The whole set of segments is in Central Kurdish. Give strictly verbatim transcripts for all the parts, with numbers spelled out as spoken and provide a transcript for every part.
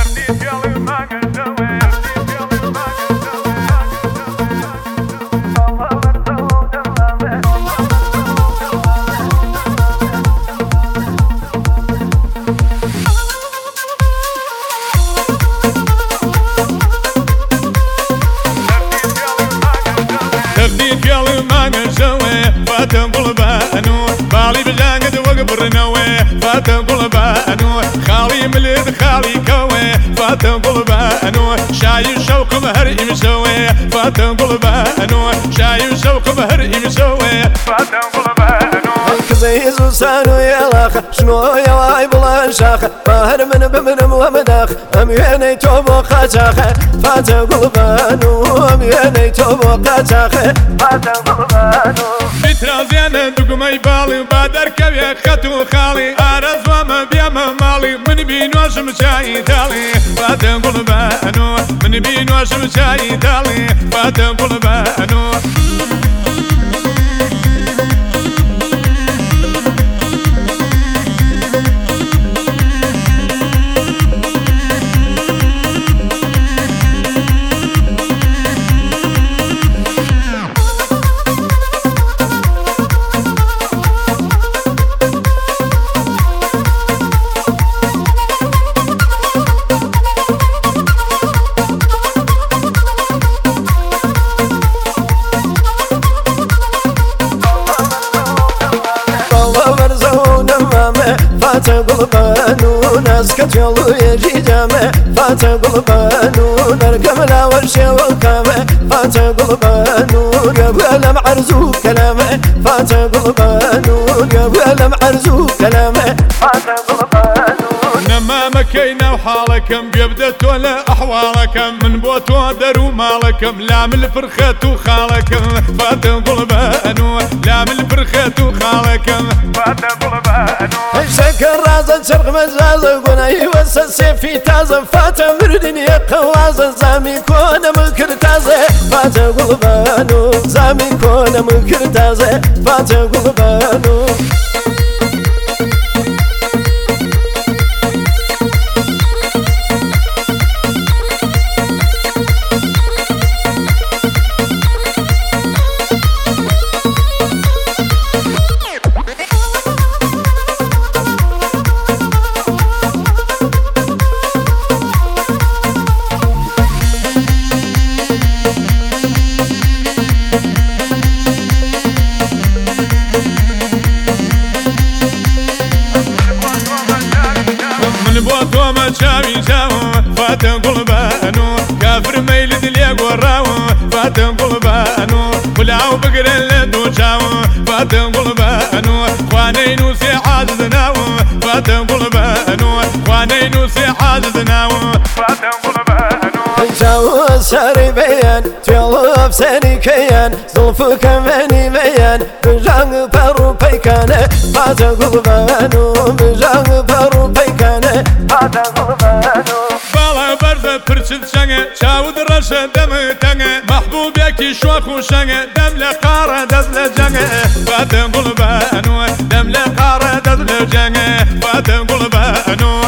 فاتن قلبانو بالي بجاند وقبرنوي فاتن قلبانو خالي مليد خالي كوي فاتن قلبانو شاي شوق مهر يمسوي فاتن قلبانو شاي شوق مهر يمسوي فاتن قلبانو كزيز وسانو يلاخ شنو يا واي بلا شاخ ماهر من بمن ومداخ ام يني توبو قاچاخ فاتن قلبانو ام يني توبو قاچاخ فاتن قلبانو بترازيان دقمي بالي بادر كبير خطو خالي أرز وما بيام مالي من بينوش مشاي تالي فاتن قلبانو من بينوش مشاي تالي فاتن قلبانو فاتن قلبانو ناس كتيولو يجي جامع فاتن قلبانو نرقم لا ورشي والكامع فاتن قلبانو قبل معرزو كلامه فاتن قلبانو قبل معرزو كلامه فاتن قلبانو نما مكينا وحالكم بيبدت ولا احوالكم من بوت ودرو مالكم لا من الفرخة وخالكم فاتن قلبانو لا من الفرخة وخالكم فاتن قلبانو شكر رازن شرق مجازن قناي وسسي في تازن فاتن مردني قوازن زامي كون مكر تازه فاتن قلبانو زامي كون مكر تازه فاتن قلبانو بوتو ما شاوي شاو فاتن قلبانو كافر ميلد ليق وراو فاتن قلبانو ولعو بقر اللدو شاو فاتن قلبانو خوانين وسي عازدناو فاتن قلبانو خوانين وسي عازدناو فاتن قلبانو جاو الشاري بيان تيولو بساني كيان زلفك مني بيان بجان برو بيكان فاتن قلبانو بجان برو بيكان فاتن قلبانو بالا برزة برشد شنغ شاود رشا دم تنغ محبوبك شوخ وشنغ دم لقارة دزل جنغ فاتن قلبانو دم لقارة دزل جنغ فاتن قلبانو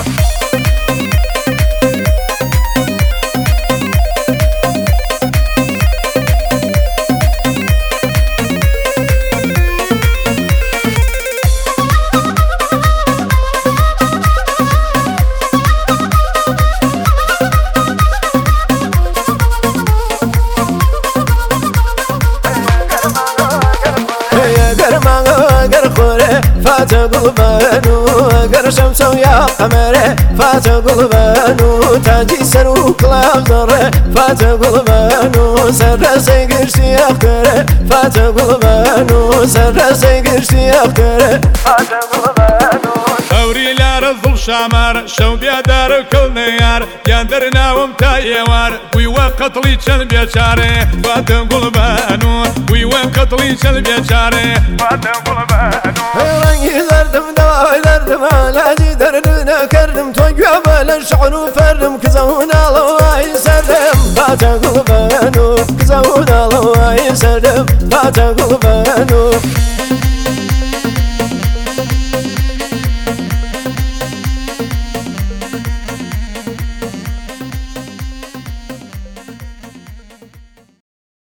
فاتن قلبانو اگر شمس ويا قمره فاتن قلبانو تاجي سرو كلاب زره فاتن قلبانو سر سيقر شيخ كره فاتن قلبانو سر سيقر شيخ كره فاتن قلبانو أوري لا رزل شامار شو بيدار كل نيار يندرنا ومتايوار ويوا قتلي شل بيشاره فاتن قلبانو ويوا قتلي شل بيشاره فاتن قلبانو رنگی دردم دوای دردم علاجی دردم کردم تو جواب الشعر وفردم كزون الله يسردم فاتن قلبانو كزون الله يسردم فاتن قلبانو